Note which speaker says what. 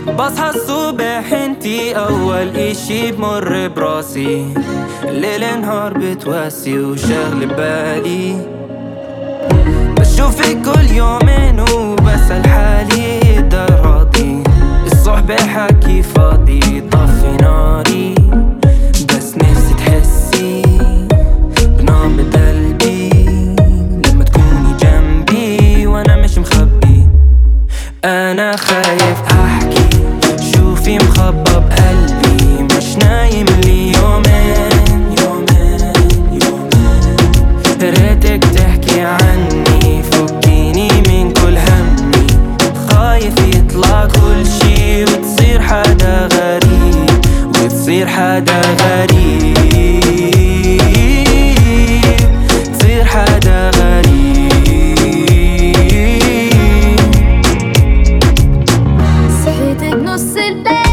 Speaker 1: بصحى الصبح انتي اول اشي بمر براسي، ليل نهار بتواسي وشغل بالي. بشوفك كل يومين وبسأل حالي ده راضي، الصحبة حكي فاضي طفي ناري. بس نفسي تحسي بنبض قلبي لما تكوني جنبي وانا مش مخبي. انا خايف احكي شوفي مخبى بقلبي، مش نايم لي يومين يومين يومين. ريتك تحكي عني فكيني من كل همي، خايف يطلع كل شي وتصير حدا غريب، وتصير حدا غريب، تصير حدا غريب.
Speaker 2: صحيت بنص الليل